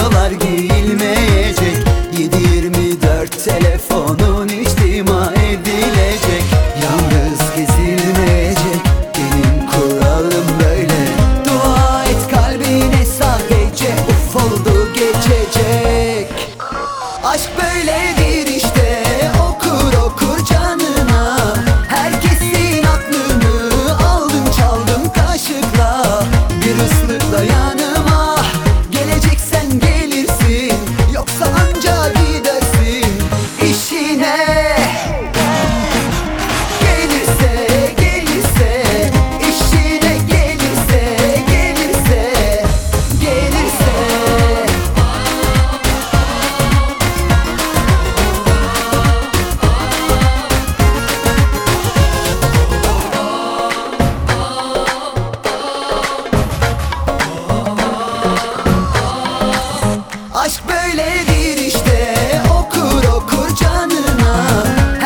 Maskalar giyilmeyecek, 7/24 telefonun içtima edilecek. Yalnız gezilmeyecek, benim kuralım böyle. Dua et kalbine sadece, uf oldu geçecek. Aşk böyledir işte, okur okur canına. Herkesin aklını aldım çaldım kaşıkla. Bir ıslıkla yanıma geleceksen gelirsin, yoksa anca gidersin işine. Gelirse gelirse, işine gelirse gelirse gelirse. Aşk böyledir işte, okur okur canına.